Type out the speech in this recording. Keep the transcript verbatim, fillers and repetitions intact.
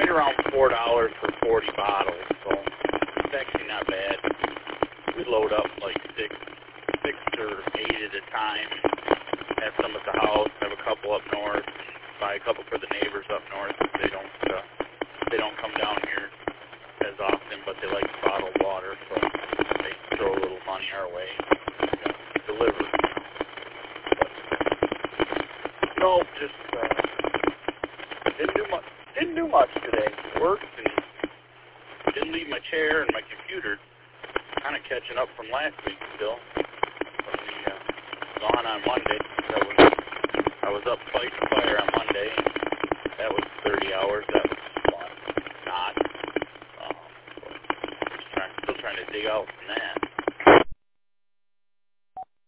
get around four dollars for forty bottles, so it's actually not bad. We load up like six, six or eight at a time. Have some at the house, have a couple up north, buy a couple for the neighbors up north. They don't, uh, they don't come down here as often, but they like bottled water, so they throw a little money our way and uh, deliver. But, no, just uh, didn't do much. Didn't do much today. Worked and didn't leave my chair and my computer. Kind of catching up from last week still. When we uh, gone on Monday. That was I was up fighting fire on Monday. That was thirty hours. That was fun. Not. Um, but just trying, still trying to dig out from that.